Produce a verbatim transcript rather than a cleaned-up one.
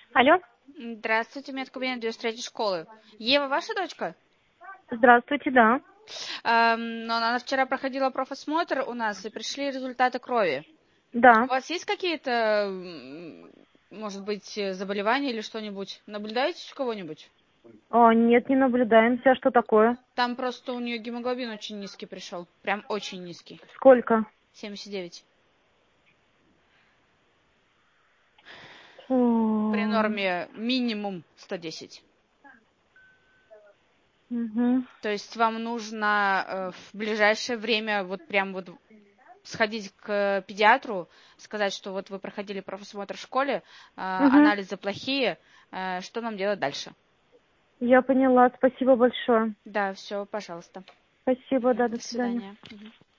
Алло, Здравствуйте, медкабинет двести третьей школы. Ева, ваша дочка? здравствуйте, да. Эм, но она вчера проходила профосмотр у нас, и пришли результаты крови. Да. У вас есть какие-то, м, может быть, э, заболевания или что-нибудь? Наблюдаете у кого-нибудь? А, нет, не наблюдаемся. А что такое? Там просто у нее гемоглобин очень низкий пришел. Прям очень низкий. Сколько? семьдесят девять. При О, норме минимум сто десять. мгм. То есть вам нужно э, в ближайшее время вот прям вот сходить к педиатру, сказать, что вот вы проходили профосмотр в школе, э, Мгм. анализы плохие, э, что нам делать дальше? Я поняла. Спасибо большое. Да, все, пожалуйста. Спасибо, Мгм. да, до До свидания. свидания. Мгм.